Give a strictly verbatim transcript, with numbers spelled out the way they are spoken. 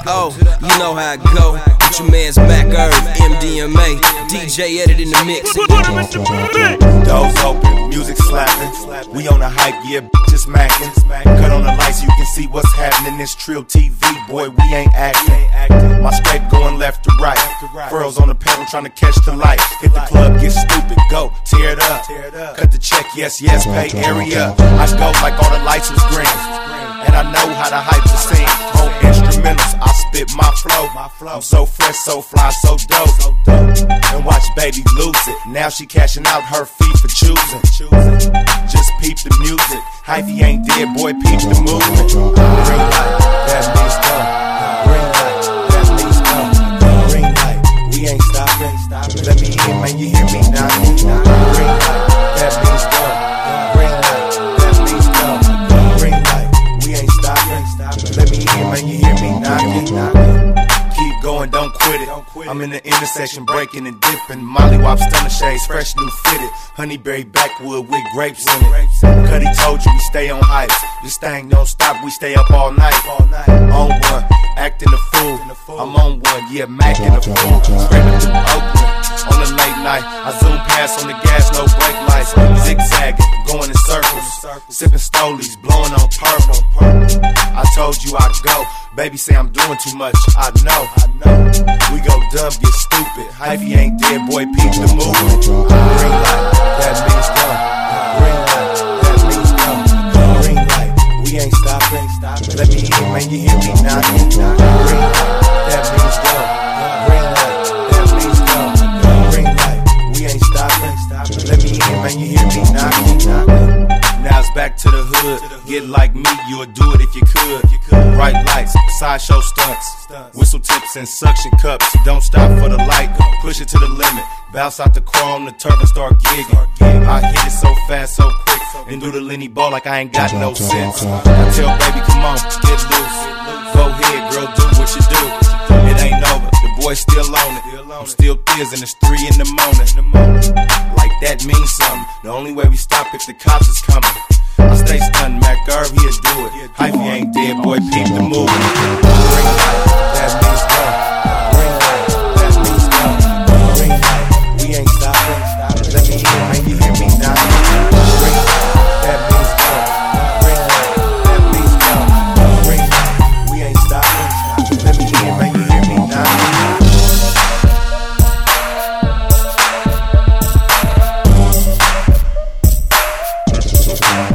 O, you know how it go. With your man's Mac Irv, M D M A, D J Edit in the mix. Doors open, music slapping. We on a hype, yeah, just macking. Cut on the lights, you can see what's happening. This Trill T V, boy, we ain't acting. My scrape going left to right. Furrows on the pedal, trying to catch the light. Hit the club, get stupid, go, tear it up. Cut the check, yes, yes, pay area. I go like all the lights was green. And I know how the hype to sing. On instrumentals, I spit my flow. I'm so fresh, so fly, so dope. And watch baby lose it. Now she cashing out her fee for choosing. Just peep the music. Hyphy ain't dead, boy, peep the movement. Green light, that means go. Green light, that means go. Green light, we ain't stopping. Let me in, man, you hear me knocking. Green light, that means go. Green light, that means go. Green light, we ain't stopping. Let me in, man, you hear me knocking. Keep going, don't quit it. I'm in the intersection, breaking and dipping. Molly Wop stunner shades, fresh new fitted. Honeyberry backwood with grapes in it. Cuddy told you we stay on hype. This thing don't stop, we stay up all night. On one, acting a fool. I'm on one, yeah, macking a fool. Scraping through Oakland on the late night. I zoom past on the gas, no brake lights. Zigzagging, going in circles. Sipping stolies, blowing on purple. I told you I'd go. Baby say I'm doing too much, I know. We go dumb, get stupid. Hyphy ain't dead, boy, peep the movement. Green light, that means go. Green light, that means go. Green light, we ain't stopping. Let me in, man, you hear me knocking. Green light, that means go. Green light, that means go. Green light, we ain't stopping. Let me in, man, you hear me knocking. Now it's back to the hood. Get like me, you would do it if you could. Bright lights, sideshow stunts, whistle tips and suction cups. Don't stop for the light, push it to the limit. Bounce out the car on the turf and start gigging. I hit it so fast, so quick, and do the Lenny ball like I ain't got no sense. I tell baby, come on, get loose. Go ahead, girl, do what you do. It ain't over, the boy's still on it. I'm still thizzing, it's three in the morning. Like that means something. The only way we stop if the cops is coming. I stay stunned, Mac Irv, he'll do it. Hyphy ain't dead, boy, peep the movement. Green light, that means go. Green light, that means go. Green light, we ain't stopping. Let me in, man, you hear me knocking. Green light, that means go. Green light, that means go. Green light, we ain't stopping. Let me in, man, you hear me knocking.